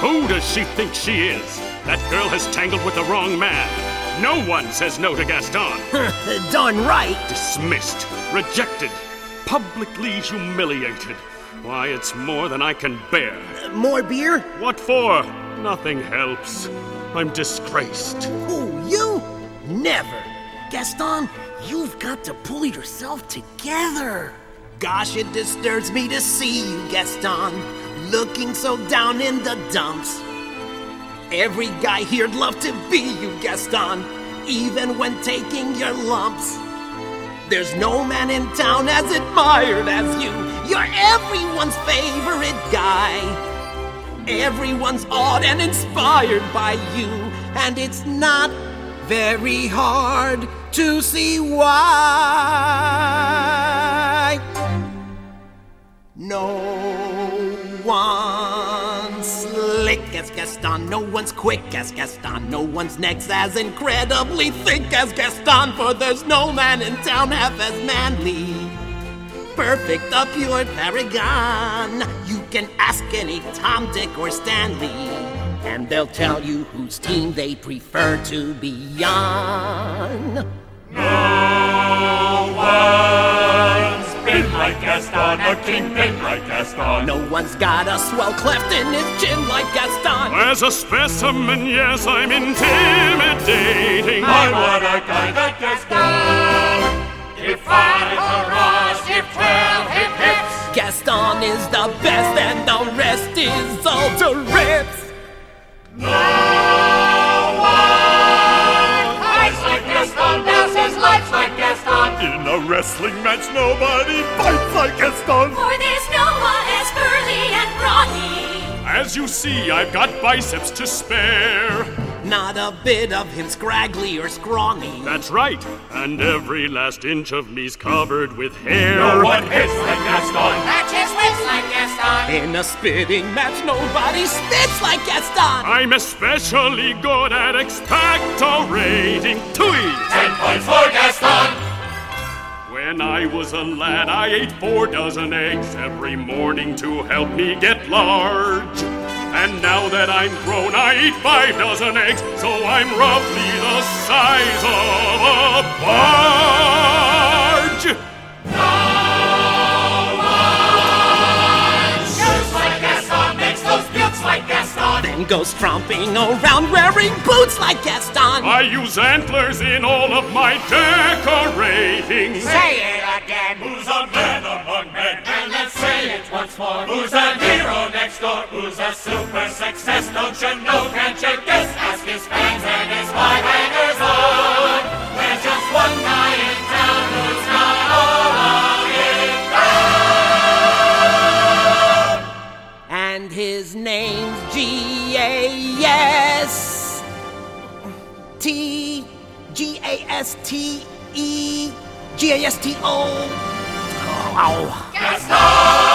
Who does she think she is? That girl has tangled with the wrong man. No one says no to Gaston. Darn right. Dismissed, rejected, publicly humiliated. Why, it's more than I can bear. More beer? What for? Nothing helps. I'm disgraced. Who, you? Never. Gaston, you've got to pull yourself together. Gosh, it disturbs me to see you, Gaston, looking so down in the dumps. Every guy here'd love to be you, Gaston, even when taking your lumps. There's no man in town as admired as you. You're everyone's favorite guy. Everyone's awed and inspired by you, and it's not very hard to see why. No one's slick as Gaston, no one's quick as Gaston, no one's next as incredibly thick as Gaston, for there's no man in town half as manly. Perfect, a pure paragon. You can ask any Tom, Dick, or Stanley, and they'll tell you whose team they prefer to be on. No one's been like Gaston, a kingpin like Gaston. No one's got a swell cleft in his chin like Gaston. As a specimen, yes, I'm intimidating. I want a guy like Gaston. Give 5 hurrahs, give 12 hip hips. Gaston is the best and the rest is all to rips. No one fights like Gaston, does his life like Gaston. In a wrestling match, nobody fights like Gaston. For there's no one as burly and brawny. As you see, I've got biceps to spare. Not a bit of him scraggly or scrawny. That's right, and every last inch of me's covered with hair. No one hits like Gaston. Matches wins like Gaston. In a spitting match, nobody spits like Gaston. I'm especially good at expectorating. 2 10 points for Gaston. When I was a lad, I ate 4 dozen eggs every morning to help me get large. And now that I'm grown, I eat 5 dozen eggs, so I'm roughly the size of a barge. No one shoots like Gaston, makes those bukes like Gaston. Then goes tromping around wearing boots like Gaston. I use antlers in all of my decorating. Say it again. Who's a man among men? And let's say it once more. Who's a hero next door? Who's a super success? Don't you know? Can't you guess? Ask his fans and his 5 hangers on. There's just one guy in town who's got all of it down. And his name's G-A-S-T-E-G-A-S-T-O. Oh. Gaston!